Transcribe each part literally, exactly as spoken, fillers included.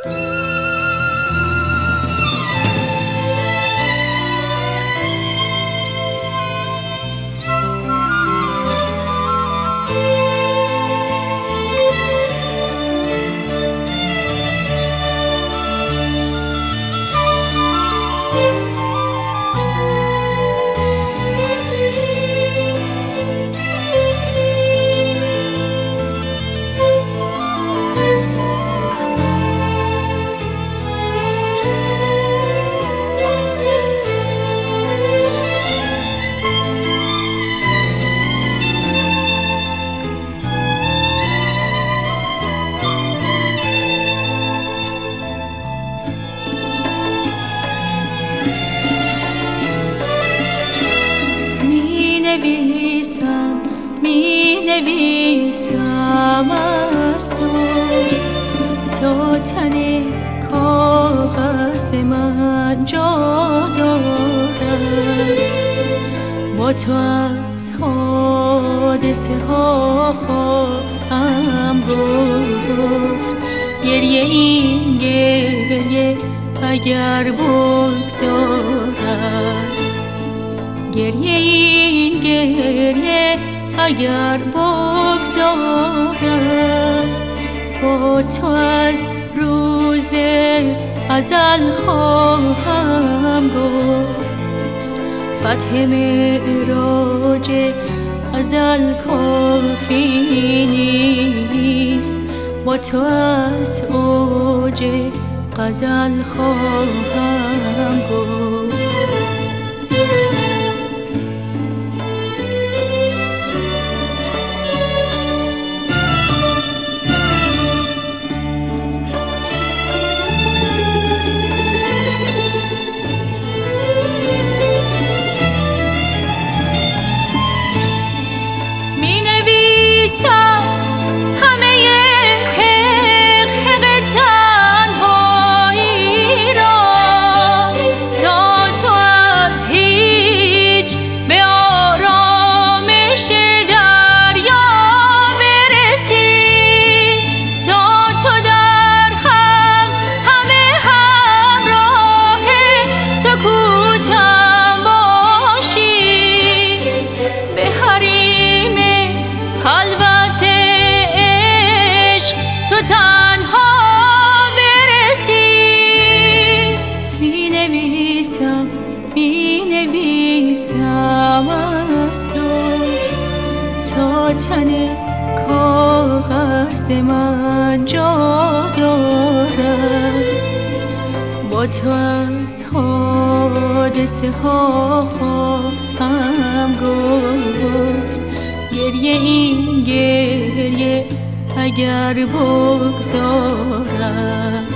نویسم می نویسم از تو تا تن کاغذ من جا دارد. با تو از حادثه ها خواهم گفت، گریه این گریه اگر بگذارد، گریه این گریه اگر بگذارد. با تو از روز ازل خواهم گفت، فتح معراج ازل کافی نیست. با تو از اوج غزل خواهم گفت. تن کاغذ من جا دارد. با تو از حادثه ها خواهم گفت، گریه این گریه اگر بگذارد.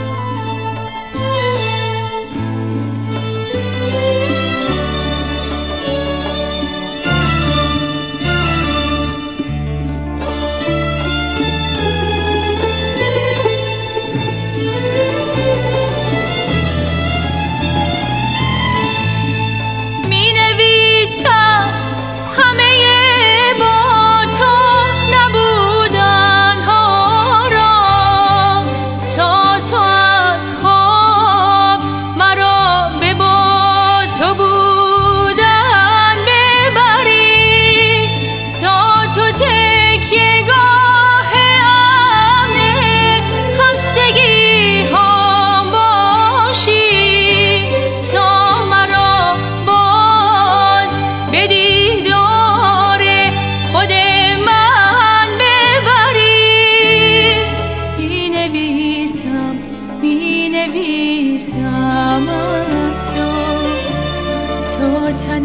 تن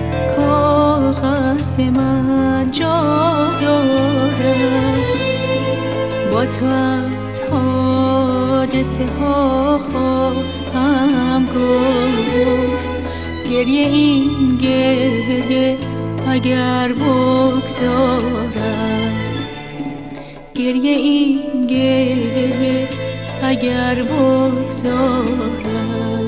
کاغذ من جا دارد. با تو از حادثه ها خواهم گفت، گریه این گریه اگر بگذارد، گریه این گریه اگر بگذارد.